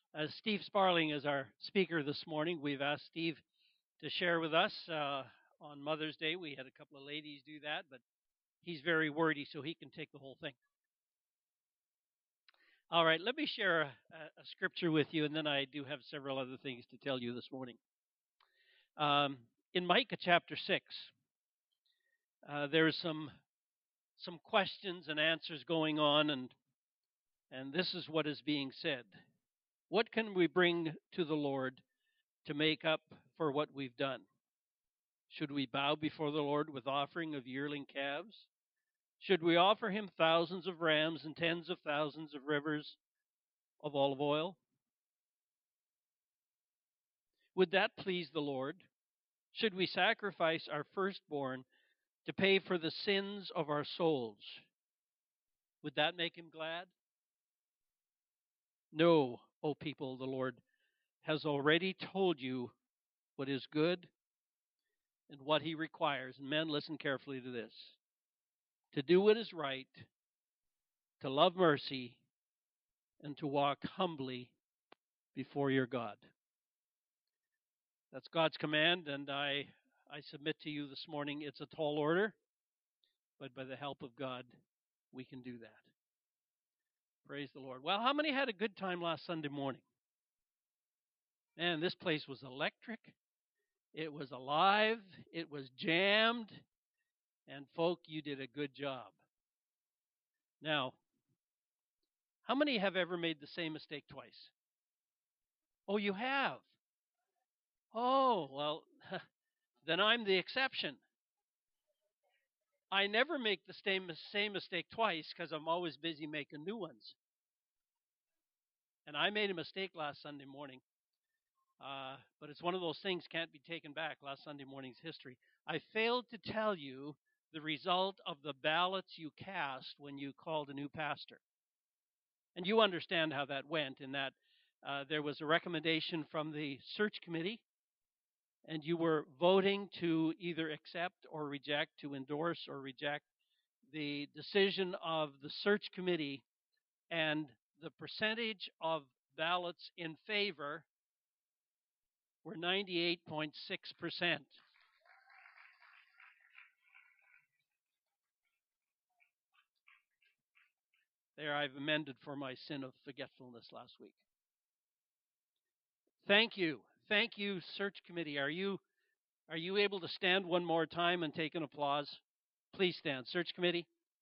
Steve Sparling is our speaker this morning. We've asked Steve to share with us on Mother's Day. We had a couple of ladies do that, but he's very wordy, so he can take the whole thing. All right, let me share a scripture with you, and then I do have several other things to tell you this morning. In Micah chapter 6, there's some questions and answers going on, and this is what is being said. What can we bring to the Lord to make up for what we've done? Should we bow before the Lord with offering of yearling calves? Should we offer him thousands of rams and tens of thousands of rivers of olive oil? Would that please the Lord? Should we sacrifice our firstborn to pay for the sins of our souls? Would that make him glad? No, O people, the Lord has already told you what is good and what he requires. And men, listen carefully to this. To do what is right, to love mercy, and to walk humbly before your God. That's God's command, and I submit to you this morning it's a tall order, but by the help of God, we can do that. Praise the Lord. Well, how many had a good time last Sunday morning? Man, this place was electric. It was alive. It was jammed. And, folk, you did a good job. Now, how many have ever made the same mistake twice? Oh, you have? Oh, well, then I'm the exception. I never make the same mistake twice because I'm always busy making new ones. And I made a mistake last Sunday morning, but it's one of those things can't be taken back, last Sunday morning's history. I failed to tell you the result of the ballots you cast when you called a new pastor. And you understand how that went, in that there was a recommendation from the search committee, and you were voting to either accept or reject, to endorse or reject the decision of the search committee, and the percentage of ballots in favor were 98.6%. There, I've amended for my sin of forgetfulness last week. Thank you. Thank you, search committee. Are you able to stand one more time and take an applause? Please stand. Search committee.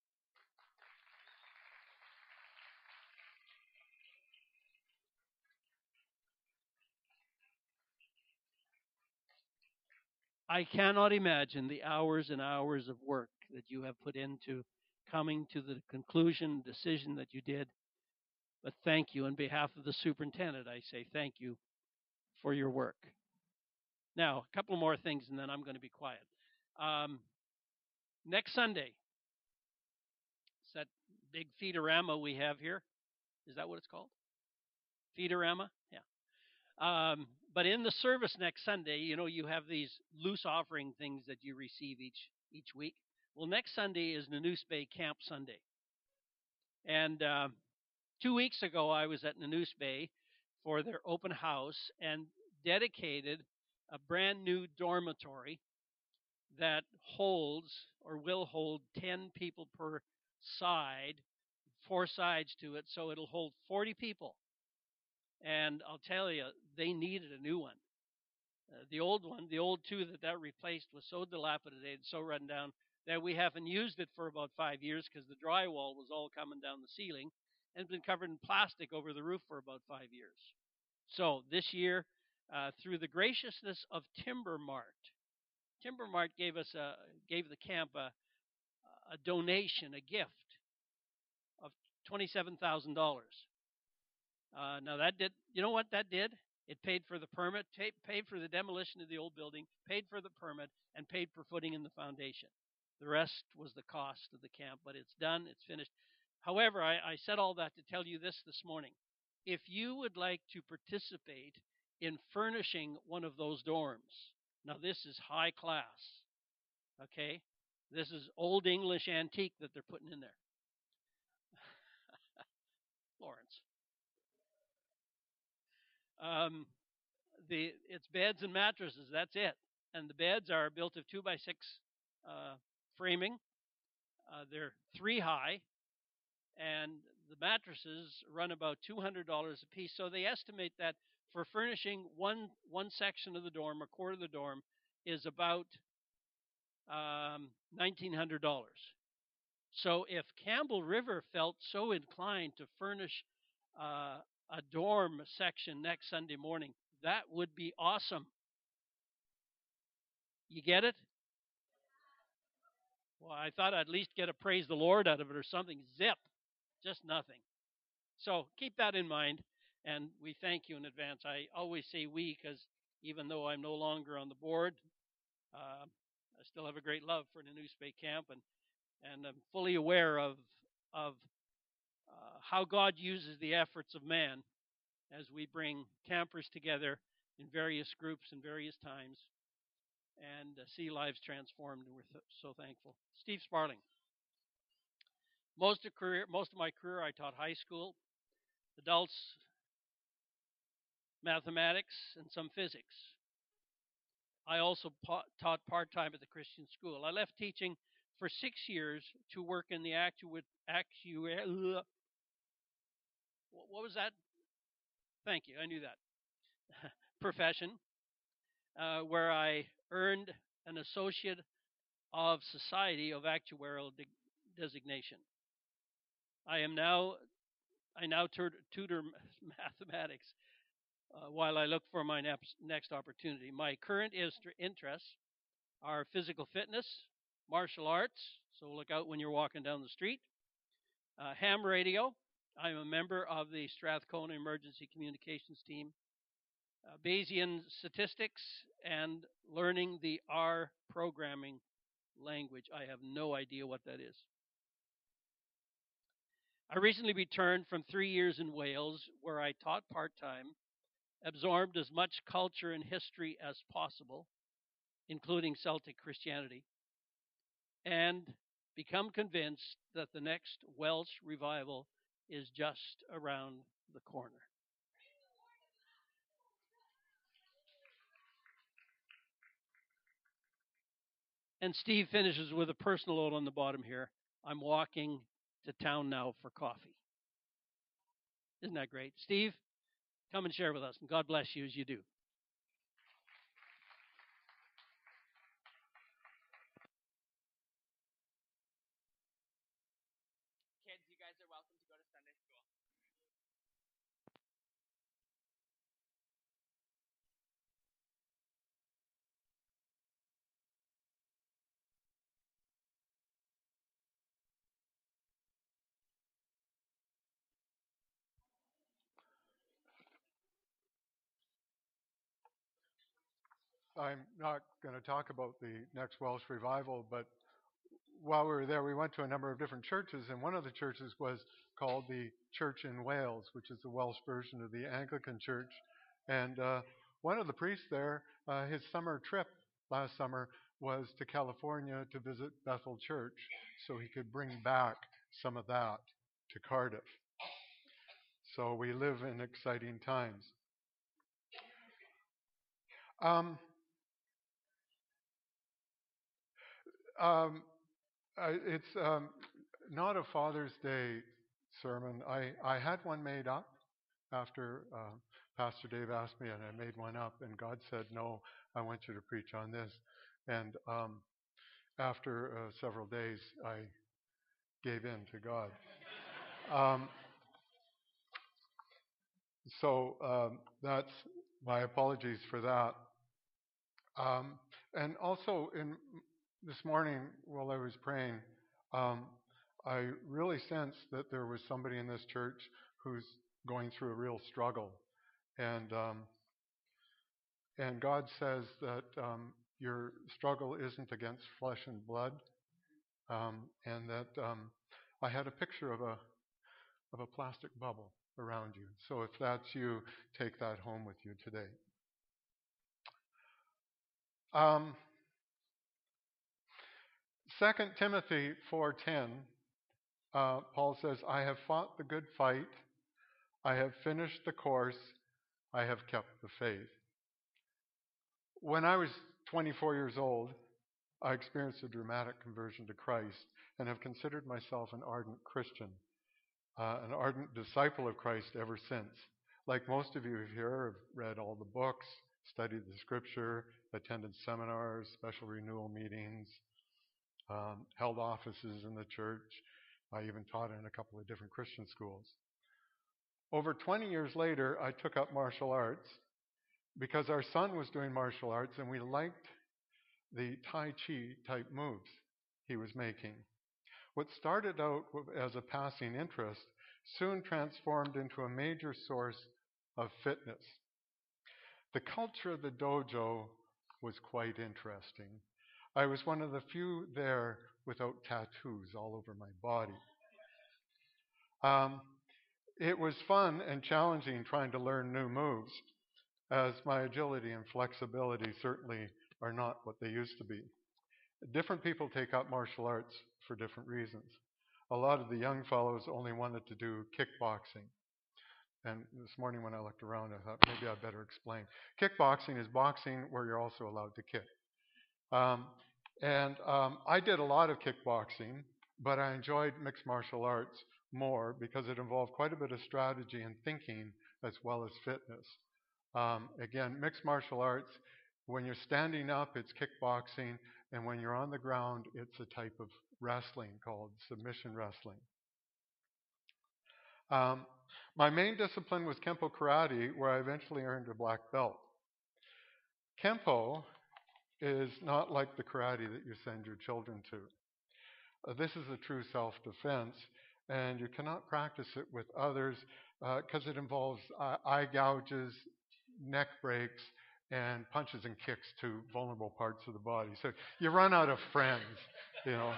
I cannot imagine the hours and hours of work that you have put into coming to the conclusion, decision that you did. But thank you. On behalf of the superintendent, I say thank you for your work. Now, a couple more things, and then I'm going to be quiet. Next Sunday, it's that big feedorama we have here. Is that what it's called? Feedorama? Yeah. But in the service next Sunday, you have these loose offering things that you receive each week. Well, next Sunday is Nanoose Bay Camp Sunday. And 2 weeks ago, I was at Nanoose Bay for their open house and dedicated a brand new dormitory that holds or will hold 10 people per side, 4 sides to it, so it'll hold 40 people. And I'll tell you, they needed a new one. The old one, the old two that replaced, was so dilapidated, so run down, that we haven't used it for about 5 years because the drywall was all coming down the ceiling and it's been covered in plastic over the roof for about 5 years. So this year, through the graciousness of Timber Mart gave the camp a donation, a gift of $27,000. Now that did, you know what that did? It paid for the permit, paid for the demolition of the old building, paid for the permit, and paid for footing in the foundation. The rest was the cost of the camp, but it's done, it's finished. However, I said all that to tell you this morning. If you would like to participate in furnishing one of those dorms, now this is high class, okay? This is old English antique that they're putting in there. Lawrence. Um, it's beds and mattresses. That's it. And the beds are built of 2x6 framing. They're 3 high, and the mattresses run about $200 a piece. So they estimate that for furnishing one section of the dorm, a quarter of the dorm, is about $1,900. So if Campbell River felt so inclined to furnish a dorm section next Sunday morning, that would be awesome. You get it? Well, I thought I'd at least get a praise the Lord out of it or something. Zip, just nothing. So keep that in mind, and we thank you in advance. I always say we because even though I'm no longer on the board, I still have a great love for the New Spey Camp, and I'm fully aware of how God uses the efforts of man as we bring campers together in various groups and various times and see lives transformed. And we're so thankful. Steve Sparling. Most of my career, I taught high school, adults, mathematics, and some physics. I also taught part time at the Christian school. I left teaching for 6 years to work in the what was that? Thank you. I knew that profession, where I earned an Associate of Society of Actuarial designation. I now tutor mathematics while I look for my next opportunity. My current interests are physical fitness, martial arts, so look out when you're walking down the street, ham radio. I'm a member of the Strathcona Emergency Communications Team, Bayesian statistics, and learning the R programming language. I have no idea what that is. I recently returned from 3 years in Wales, where I taught part time, absorbed as much culture and history as possible, including Celtic Christianity, and become convinced that the next Welsh revival is just around the corner. And Steve finishes with a personal note on the bottom here. I'm walking to town now for coffee. Isn't that great? Steve, come and share with us, and God bless you as you do. Kids, you guys are welcome to go to Sunday school. I'm not going to talk about the next Welsh revival, but while we were there, we went to a number of different churches, and one of the churches was called the Church in Wales, which is the Welsh version of the Anglican Church. And one of the priests there, his summer trip last summer was to California to visit Bethel Church, so he could bring back some of that to Cardiff. So we live in exciting times. It's not a Father's Day sermon. I had one made up after Pastor Dave asked me, and I made one up, and God said, no, I want you to preach on this. And after several days, I gave in to God. So that's my apologies for that. And also, this morning while I was praying, I really sensed that there was somebody in this church who's going through a real struggle, and God says that your struggle isn't against flesh and blood, and that I had a picture of a plastic bubble around you. So if that's you, take that home with you today. 2 Timothy 4:10, Paul says, I have fought the good fight, I have finished the course, I have kept the faith. When I was 24 years old, I experienced a dramatic conversion to Christ and have considered myself an ardent Christian, an ardent disciple of Christ ever since. Like most of you here, I've read all the books, studied the scripture, attended seminars, special renewal meetings, held offices in the church. I even taught in a couple of different Christian schools. Over 20 years later, I took up martial arts because our son was doing martial arts and we liked the Tai Chi type moves he was making. What started out as a passing interest soon transformed into a major source of fitness. The culture of the dojo was quite interesting. I was one of the few there without tattoos all over my body. It was fun and challenging trying to learn new moves, as my agility and flexibility certainly are not what they used to be. Different people take up martial arts for different reasons. A lot of the young fellows only wanted to do kickboxing. And this morning when I looked around, I thought maybe I'd better explain. Kickboxing is boxing where you're also allowed to kick. I did a lot of kickboxing, but I enjoyed mixed martial arts more because it involved quite a bit of strategy and thinking as well as fitness. Again, mixed martial arts, when you're standing up, it's kickboxing, and when you're on the ground, it's a type of wrestling called submission wrestling. My main discipline was Kempo Karate, where I eventually earned a black belt. Kempo is not like the karate that you send your children to. This is a true self-defense, and you cannot practice it with others because it involves eye gouges, neck breaks, and punches and kicks to vulnerable parts of the body. So you run out of friends, you know.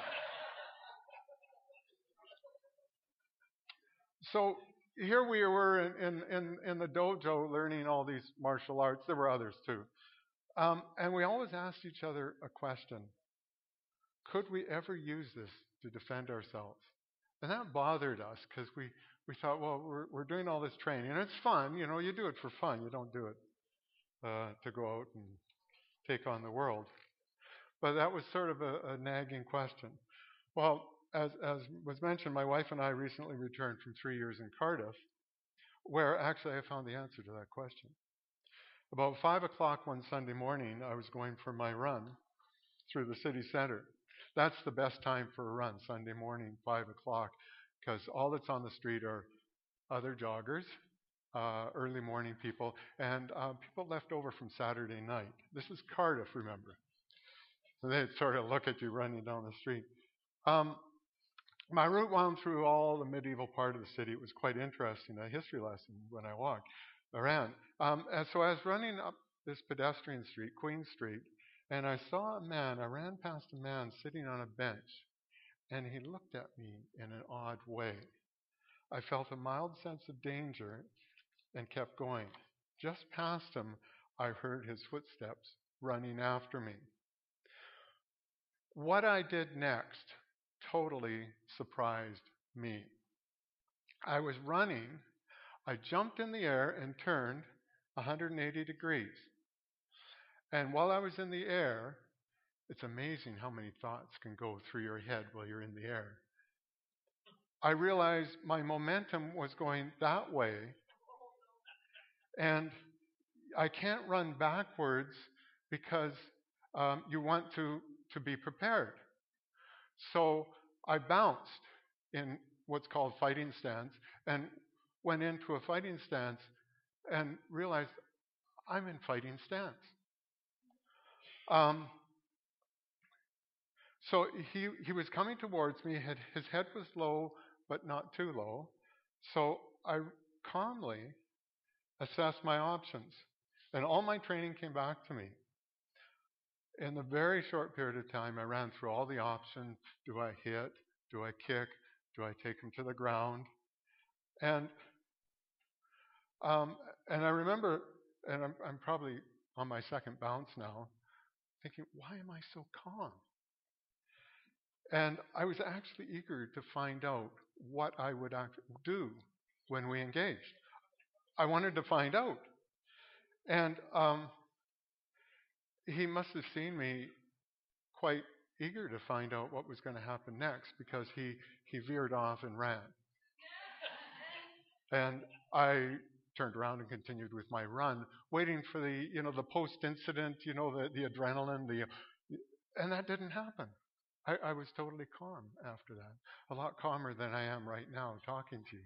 So here we were in the dojo learning all these martial arts. There were others too. And we always asked each other a question. Could we ever use this to defend ourselves? And that bothered us because we thought, well, we're doing all this training. And it's fun. You know, you do it for fun. You don't do it to go out and take on the world. But that was sort of a nagging question. Well, as was mentioned, my wife and I recently returned from 3 years in Cardiff, where actually I found the answer to that question. About 5 o'clock one Sunday morning, I was going for my run through the city center. That's the best time for a run, Sunday morning, 5 o'clock, because all that's on the street are other joggers, early morning people, and people left over from Saturday night. This is Cardiff, remember. So they'd sort of look at you running down the street. My route wound through all the medieval part of the city. It was quite interesting, a history lesson when I walked around. And so I was running up this pedestrian street, Queen Street, and I saw a man. I ran past a man sitting on a bench, and he looked at me in an odd way. I felt a mild sense of danger and kept going. Just past him, I heard his footsteps running after me. What I did next totally surprised me. I was running. I jumped in the air and turned 180 degrees. And while I was in the air, it's amazing how many thoughts can go through your head while you're in the air. I realized my momentum was going that way, and I can't run backwards because you want to be prepared. So I bounced in what's called fighting stance and went into a fighting stance and realized I'm in fighting stance. So he was coming towards me. His head was low, but not too low. So I calmly assessed my options. And all my training came back to me. In a very short period of time, I ran through all the options. Do I hit? Do I kick? Do I take him to the ground? And I remember, and I'm probably on my second bounce now, thinking, why am I so calm? And I was actually eager to find out what I would do when we engaged. I wanted to find out. And he must have seen me quite eager to find out what was going to happen next because he veered off and ran. And I turned around and continued with my run, waiting for the post-incident, the adrenaline, and that didn't happen. I was totally calm after that, a lot calmer than I am right now talking to you.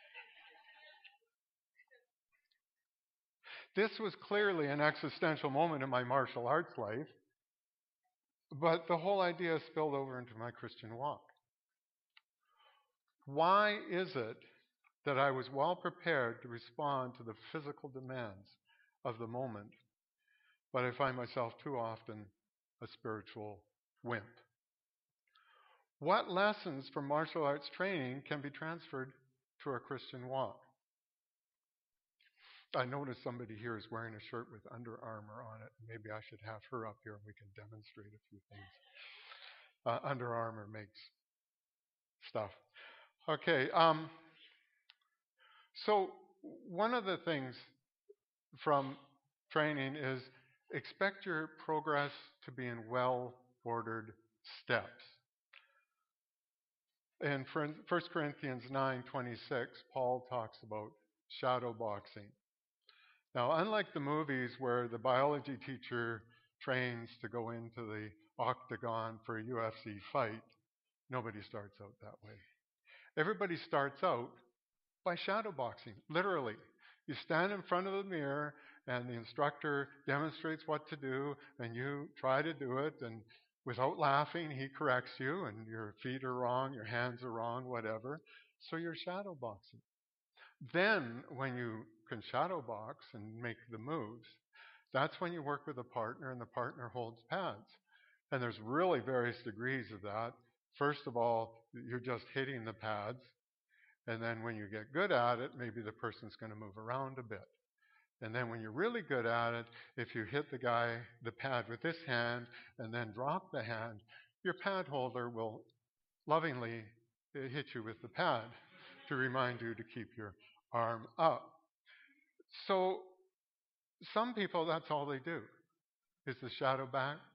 This was clearly an existential moment in my martial arts life, but the whole idea spilled over into my Christian walk. Why is it that I was well prepared to respond to the physical demands of the moment, but I find myself too often a spiritual wimp? What lessons from martial arts training can be transferred to our Christian walk? I notice somebody here is wearing a shirt with Under Armour on it. Maybe I should have her up here and we can demonstrate a few things. Under Armour makes stuff. Okay. So one of the things from training is expect your progress to be in well-ordered steps. In 1 Corinthians 9:26, Paul talks about shadow boxing. Now, unlike the movies where the biology teacher trains to go into the octagon for a UFC fight, nobody starts out that way. Everybody starts out by shadow boxing, literally. You stand in front of the mirror and the instructor demonstrates what to do and you try to do it, and without laughing he corrects you and your feet are wrong, your hands are wrong, whatever. So you're shadow boxing. Then when you can shadow box and make the moves, that's when you work with a partner and the partner holds pads. And there's really various degrees of that. First of all, you're just hitting the pads. And then when you get good at it, maybe the person's going to move around a bit. And then when you're really good at it, if you hit the pad with this hand and then drop the hand, your pad holder will lovingly hit you with the pad to remind you to keep your arm up. So some people, that's all they do, is the shadow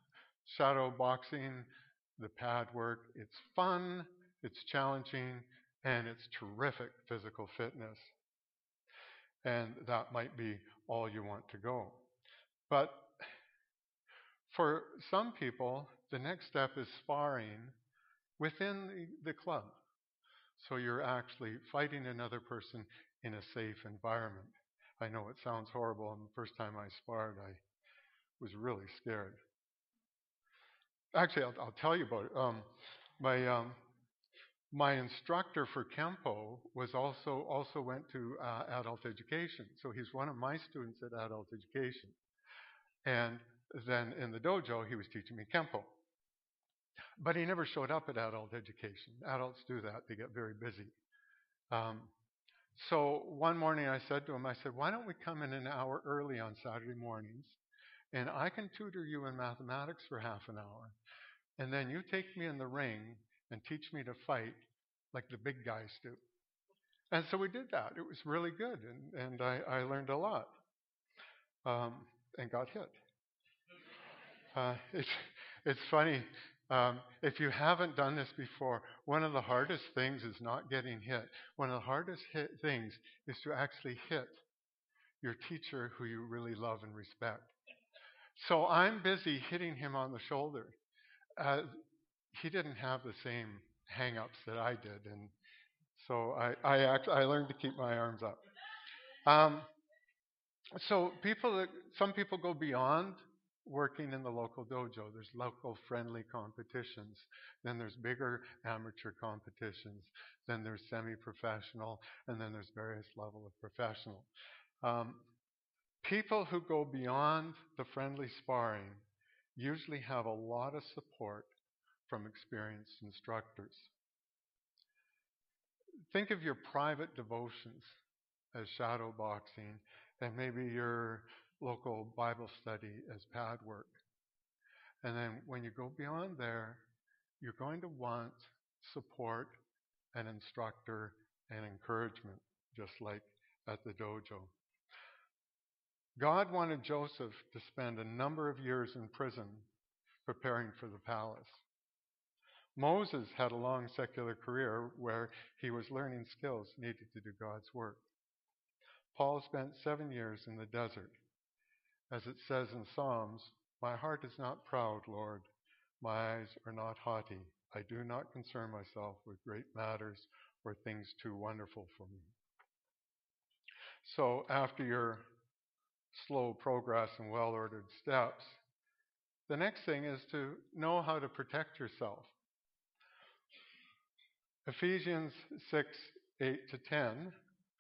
boxing, the pad work. It's fun, it's challenging, and it's terrific physical fitness. And that might be all you want to go. But for some people, the next step is sparring within the club. So you're actually fighting another person in a safe environment. I know it sounds horrible, and the first time I sparred, I was really scared. Actually, I'll tell you about it. My instructor for Kempo was also went to adult education. So he's one of my students at adult education. And then in the dojo, he was teaching me Kempo. But he never showed up at adult education. Adults do that. They get very busy. So one morning I said to him, why don't we come in an hour early on Saturday mornings, and I can tutor you in mathematics for half an hour, and then you take me in the ring and teach me to fight like the big guys do. And so we did that. It was really good, and I learned a lot and got hit. It's funny. If you haven't done this before, one of the hardest things is not getting hit. One of the hardest things is to actually hit your teacher who you really love and respect. So I'm busy hitting him on the shoulder. He didn't have the same hang-ups that I did, and so I learned to keep my arms up. So some people go beyond working in the local dojo. There's local friendly competitions. Then there's bigger amateur competitions. Then there's semi-professional, and then there's various level of professional. People who go beyond the friendly sparring usually have a lot of support from experienced instructors. Think of your private devotions as shadow boxing, and maybe your local Bible study as pad work. And then when you go beyond there, you're going to want support, an instructor, and encouragement, just like at the dojo. God wanted Joseph to spend a number of years in prison preparing for the palace. Moses had a long secular career where he was learning skills needed to do God's work. Paul spent 7 years in the desert. As it says in Psalms, "My heart is not proud, Lord. My eyes are not haughty. I do not concern myself with great matters or things too wonderful for me." So after your slow progress and well-ordered steps, the next thing is to know how to protect yourself. Ephesians 6:8-10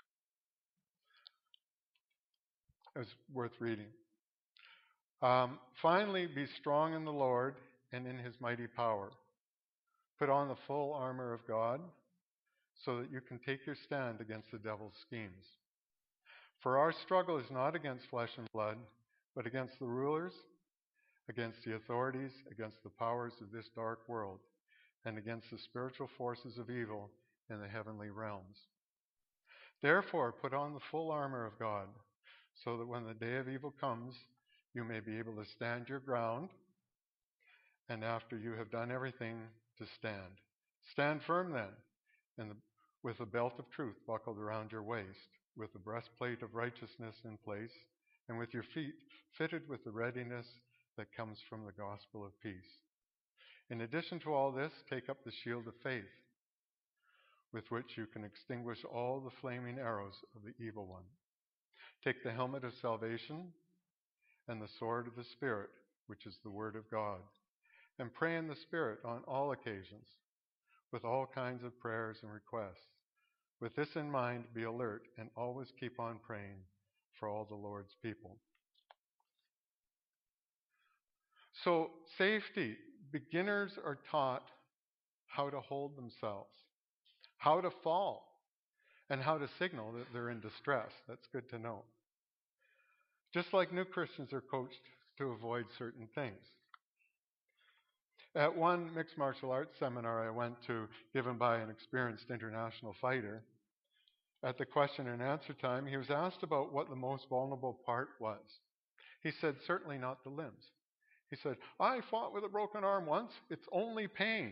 is worth reading. Finally, be strong in the Lord and in his mighty power. Put on the full armor of God so that you can take your stand against the devil's schemes. For our struggle is not against flesh and blood, but against the rulers, against the authorities, against the powers of this dark world, and against the spiritual forces of evil in the heavenly realms. Therefore, put on the full armor of God, so that when the day of evil comes, you may be able to stand your ground, and after you have done everything, to stand. Stand firm then, with the belt of truth buckled around your waist, with the breastplate of righteousness in place, and with your feet fitted with the readiness that comes from the gospel of peace. In addition to all this, take up the shield of faith, with which you can extinguish all the flaming arrows of the evil one. Take the helmet of salvation and the sword of the Spirit, which is the word of God, and pray in the Spirit on all occasions, with all kinds of prayers and requests. With this in mind, be alert and always keep on praying for all the Lord's people. So, safety. Beginners are taught how to hold themselves, how to fall, and how to signal that they're in distress. That's good to know. Just like new Christians are coached to avoid certain things. At one mixed martial arts seminar I went to, given by an experienced international fighter, at the question and answer time, he was asked about what the most vulnerable part was. He said, certainly not the limbs. He said, I fought with a broken arm once. It's only pain.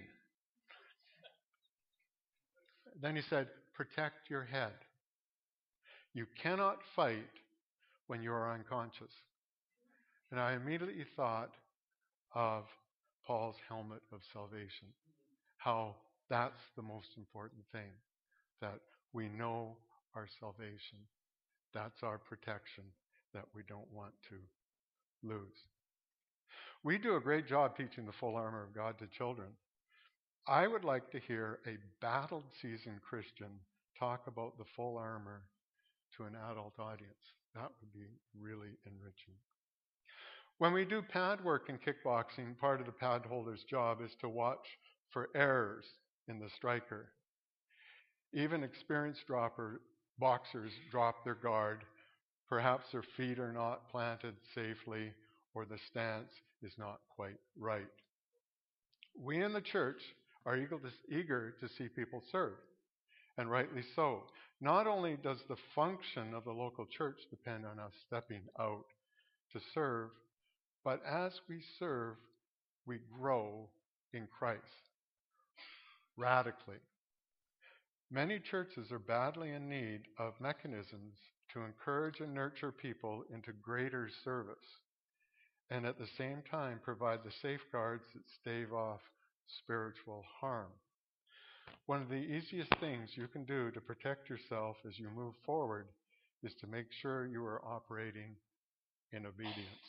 Then he said, protect your head. You cannot fight when you are unconscious. And I immediately thought of Paul's helmet of salvation, how that's the most important thing, that we know our salvation. That's our protection that we don't want to lose. We do a great job teaching the full armor of God to children. I would like to hear a battled seasoned Christian talk about the full armor to an adult audience. That would be really enriching. When we do pad work in kickboxing, part of the pad holder's job is to watch for errors in the striker. Even experienced boxers drop their guard. Perhaps their feet are not planted safely or the stance is not quite right. We in the church are eager to see people serve, and rightly so. Not only does the function of the local church depend on us stepping out to serve, but as we serve, we grow in Christ radically. Many churches are badly in need of mechanisms to encourage and nurture people into greater service, and at the same time provide the safeguards that stave off spiritual harm. One of the easiest things you can do to protect yourself as you move forward is to make sure you are operating in obedience.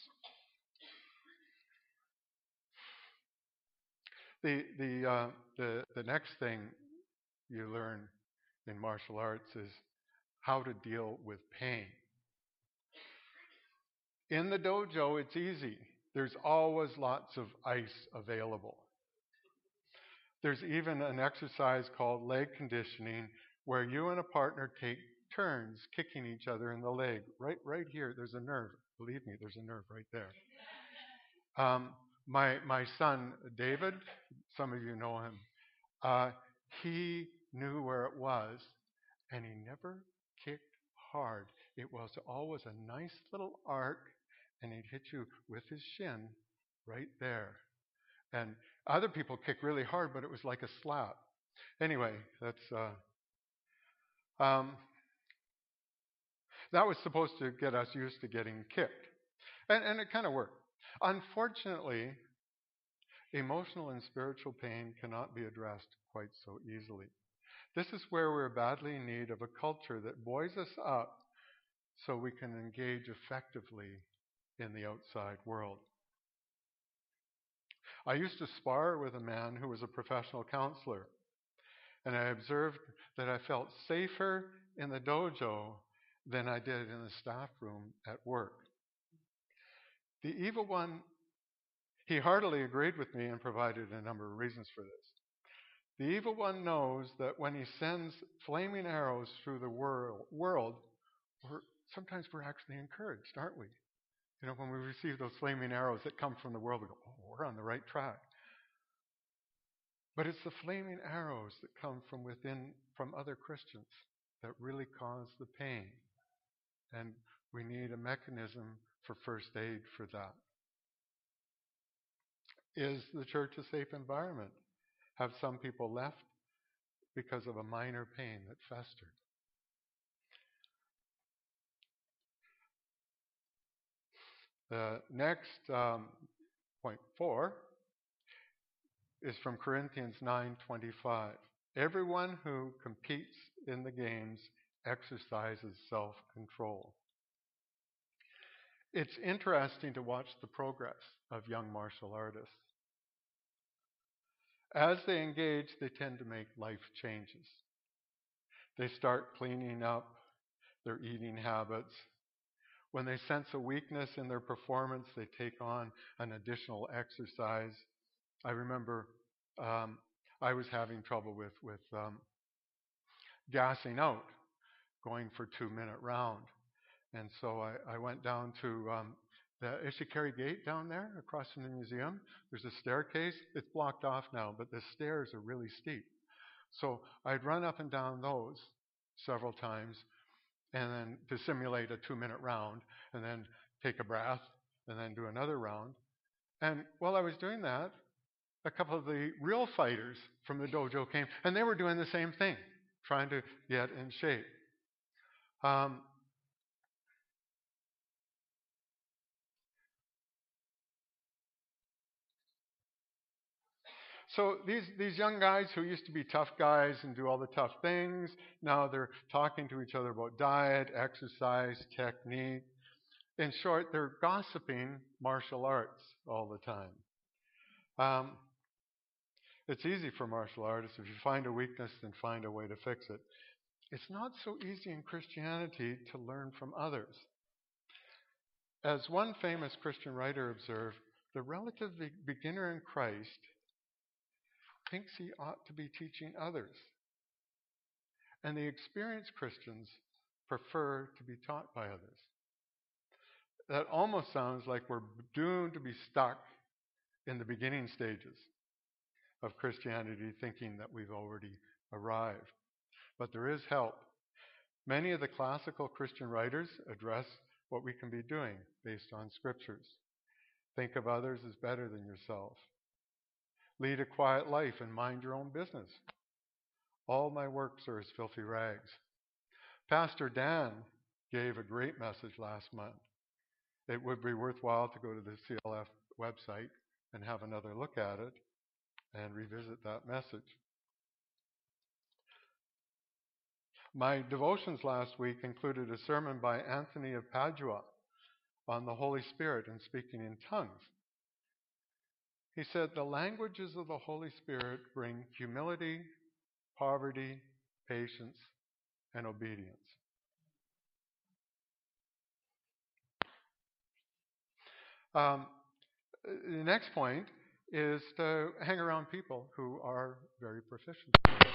The next thing you learn in martial arts is how to deal with pain. In the dojo, it's easy. There's always lots of ice available. There's even an exercise called leg conditioning where you and a partner take turns kicking each other in the leg. Right here, there's a nerve. Believe me, there's a nerve right there. My son, David, some of you know him, he knew where it was, and he never kicked hard. it was always a nice little arc, and he'd hit you with his shin right there. And other people kick really hard, but it was like a slap. Anyway, that was supposed to get us used to getting kicked. And it kind of worked. Unfortunately, emotional and spiritual pain cannot be addressed quite so easily. This is where we're badly in need of a culture that buoys us up so we can engage effectively in the outside world. I used to spar with a man who was a professional counselor, and I observed that I felt safer in the dojo than I did in the staff room at work. The evil one, he heartily agreed with me and provided a number of reasons for this. The evil one knows that when he sends flaming arrows through the world, sometimes we're actually encouraged, aren't we? You know, when we receive those flaming arrows that come from the world, we go, oh, we're on the right track. But it's the flaming arrows that come from within, from other Christians, that really cause the pain. And we need a mechanism for first aid for that. Is the church a safe environment? Have some people left because of a minor pain that festered? The next, point 4, is from Corinthians 9:25. Everyone who competes in the games exercises self-control. It's interesting to watch the progress of young martial artists. As they engage, they tend to make life changes. They start cleaning up their eating habits. When they sense a weakness in their performance, they take on an additional exercise. I remember I was having trouble with gassing out, going for 2-minute round. And so I went down to the Ishikari Gate down there across from the museum. There's a staircase. It's blocked off now, but the stairs are really steep. So I'd run up and down those several times and then to simulate a 2-minute round and then take a breath and then do another round. And while I was doing that, a couple of the real fighters from the dojo came, and they were doing the same thing, trying to get in shape. So these young guys who used to be tough guys and do all the tough things, now they're talking to each other about diet, exercise, technique. In short, they're gossiping martial arts all the time. It's easy for martial artists. If you find a weakness, then find a way to fix it. It's not so easy in Christianity to learn from others. As one famous Christian writer observed, the relative beginner in Christ thinks he ought to be teaching others. And the experienced Christians prefer to be taught by others. That almost sounds like we're doomed to be stuck in the beginning stages of Christianity, thinking that we've already arrived. But there is help. Many of the classical Christian writers address what we can be doing based on scriptures. Think of others as better than yourself. Lead a quiet life and mind your own business. All my works are as filthy rags. Pastor Dan gave a great message last month. It would be worthwhile to go to the CLF website and have another look at it and revisit that message. My devotions last week included a sermon by Anthony of Padua on the Holy Spirit and speaking in tongues. He said, the languages of the Holy Spirit bring humility, poverty, patience, and obedience. The next point is to hang around people who are very proficient.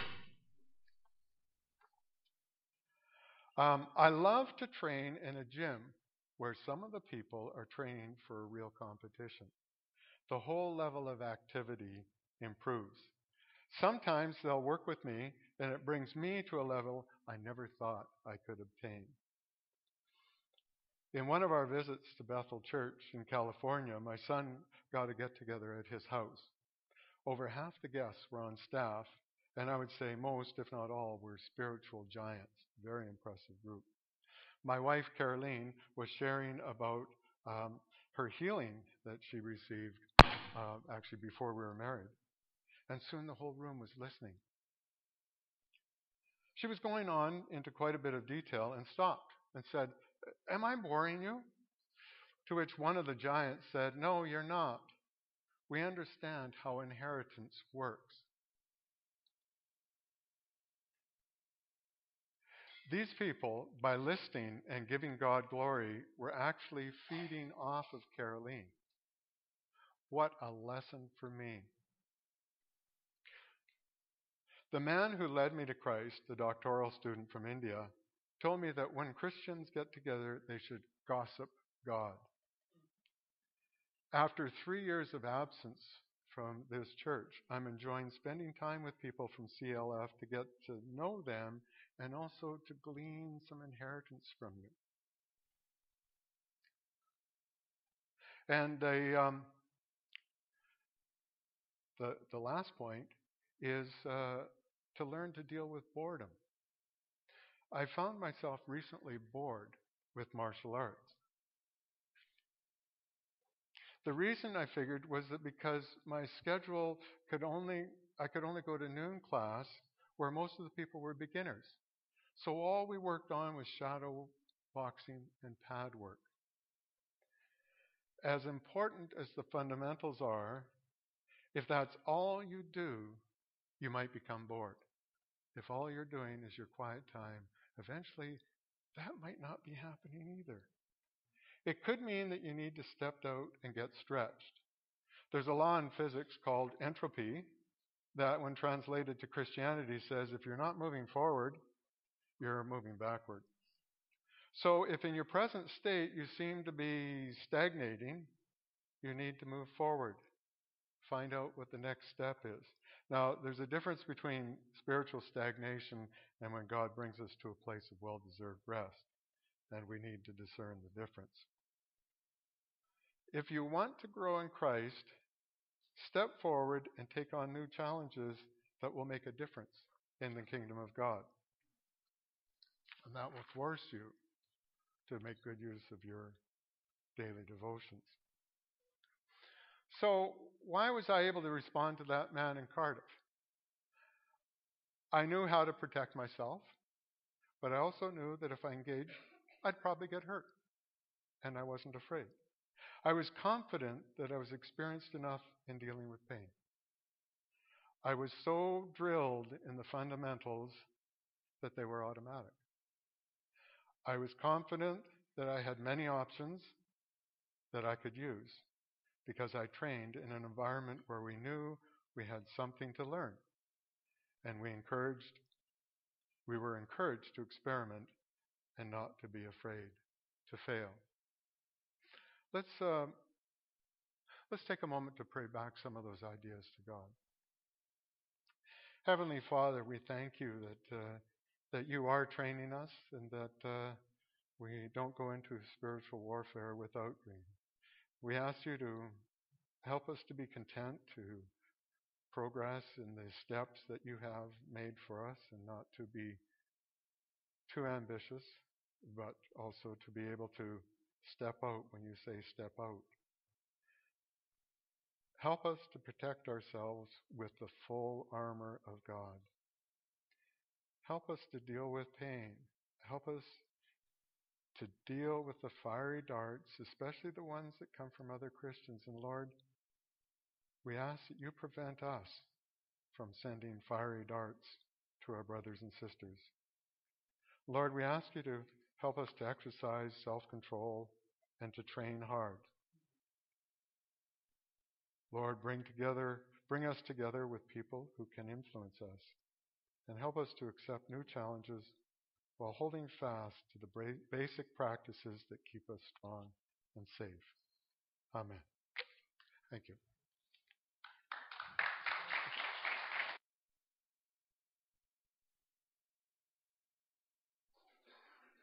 I love to train in a gym where some of the people are training for a real competition. The whole level of activity improves. Sometimes they'll work with me, and it brings me to a level I never thought I could obtain. In one of our visits to Bethel Church in California, my son got a get-together at his house. Over half the guests were on staff, and I would say most, if not all, were spiritual giants. Very impressive group. My wife, Caroline, was sharing about her healing that she received actually before we were married. And soon the whole room was listening. She was going on into quite a bit of detail and stopped and said, "Am I boring you?" To which one of the giants said, "No, you're not. We understand how inheritance works." These people, by listening and giving God glory, were actually feeding off of Caroline. What a lesson for me. The man who led me to Christ, the doctoral student from India, told me that when Christians get together, they should gossip God. After 3 years of absence from this church, I'm enjoying spending time with people from CLF to get to know them and also to glean some inheritance from you. And the last point is to learn to deal with boredom. I found myself recently bored with martial arts. The reason I figured was that because my schedule I could only go to noon class where most of the people were beginners. So all we worked on was shadow boxing and pad work. As important as the fundamentals are, if that's all you do, you might become bored. If all you're doing is your quiet time, eventually that might not be happening either. It could mean that you need to step out and get stretched. There's a law in physics called entropy that, when translated to Christianity, says if you're not moving forward, you're moving backward. So if in your present state you seem to be stagnating, you need to move forward. Find out what the next step is. Now, there's a difference between spiritual stagnation and when God brings us to a place of well-deserved rest, and we need to discern the difference. If you want to grow in Christ, step forward and take on new challenges that will make a difference in the kingdom of God. And that will force you to make good use of your daily devotions. So, why was I able to respond to that man in Cardiff? I knew how to protect myself, but I also knew that if I engaged, I'd probably get hurt, and I wasn't afraid. I was confident that I was experienced enough in dealing with pain. I was so drilled in the fundamentals that they were automatic. I was confident that I had many options that I could use because I trained in an environment where we knew we had something to learn, and we were encouraged to experiment and not to be afraid to fail. Let's take a moment to pray back some of those ideas to God. Heavenly Father, we thank you that you are training us and that we don't go into spiritual warfare without training. We ask you to help us to be content to progress in the steps that you have made for us and not to be too ambitious, but also to be able to step out when you say step out. Help us to protect ourselves with the full armor of God. Help us to deal with pain. Help us to deal with the fiery darts, especially the ones that come from other Christians. And Lord, we ask that you prevent us from sending fiery darts to our brothers and sisters. Lord, we ask you to help us to exercise self-control and to train hard. Lord, bring us together with people who can influence us, and help us to accept new challenges while holding fast to the basic practices that keep us strong and safe. Amen. Thank you.